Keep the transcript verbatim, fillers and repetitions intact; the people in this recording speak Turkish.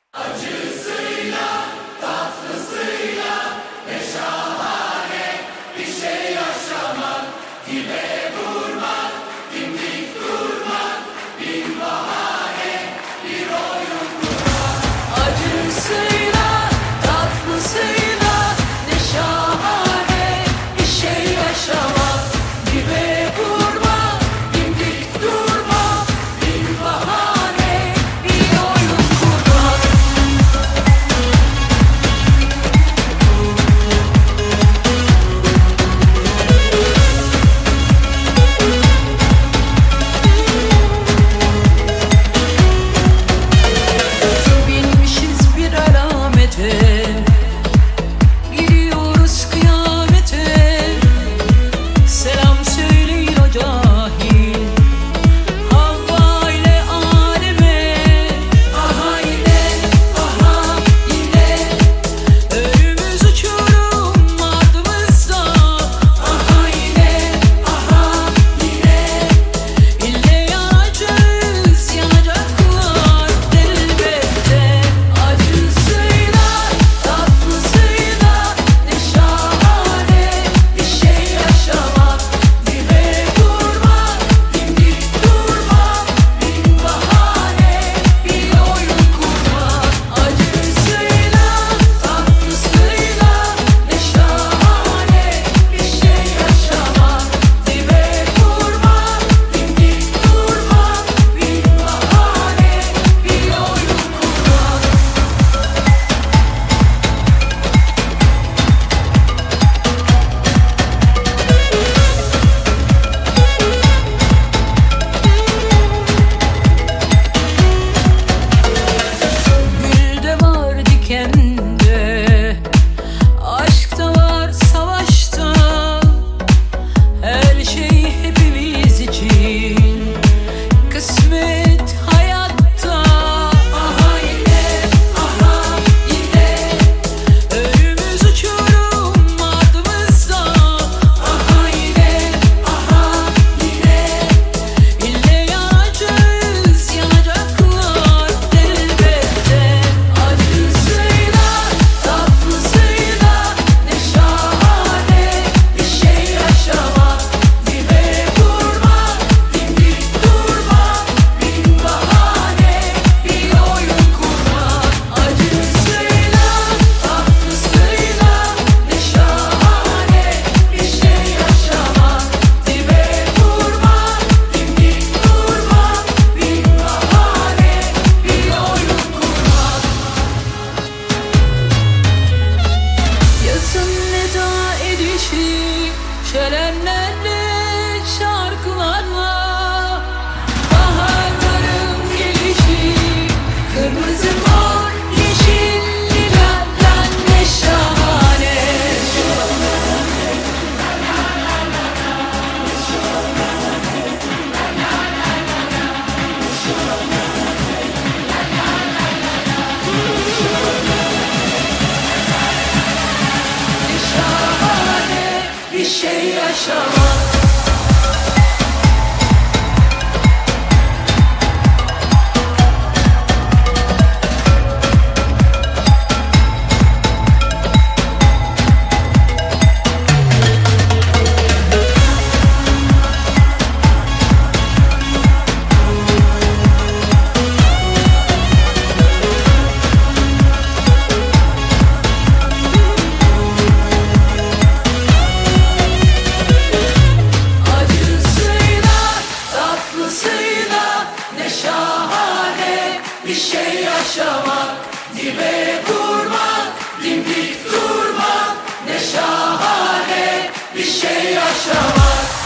Acısıyla, tatlısıyla ne şahane bir şey yaşamak. Dibe vurmak, dimdik durmak, bin bahane bir oyun kurmak. Acısıyla, tatlısıyla ne şahane bir şey yaşamak. Dibe vurmak, dimdik durmak, bin bahane bir oyun kurmak. Binmişiz bir alamete, gidiyoruz kıyamete. Selam söyleyin o cahil Havva ile Adem'e. Aha yine, aha yine önümüz uçurum ardımızda. Aha yine, aha yine ille yanacağız, yanacaklar elbette. Acısıyla, tatlısıyla ne şahane bir şey yaşamak. Dibe vurmak, dimdik durmak, bin bahane bir oyun kurmak. Acısıyla, tatlısıyla ne şahane bir şey yaşamak. Dibe vurmak, dimdik durmak, bin bahane bir oyun kurmak. Gülde var dikende, aşkta var savaşta, her şey hepimiz için kısmet hayatta. Aha yine, aha yine önümüz uçurum ardımızda. Aha yine, aha yine ille yanacağız, yanacaklar elbette. Acısıyla, tatlısıyla ne şahane bir şey yaşamak. Dibe vurmak, dimdik durmak, bin bahane bir oyun kurmak. Acısıyla, tatlısıyla ne şahane bir şey yaşamak. Dibe vurmak, dimdik durmak, bin bahane bir oyun kurmak. Yazın veda edişi şelenlerle, şarkılarla, baharların gelişi kırmızı mor yeşil lilalar ne şahane. Ne şahane bir şey yaşamak. Acısıyla, tatlısıyla ne şahane bir şey yaşamak. Dibe vurmak, dimdik durmak, ne şahane bir şey yaşamak.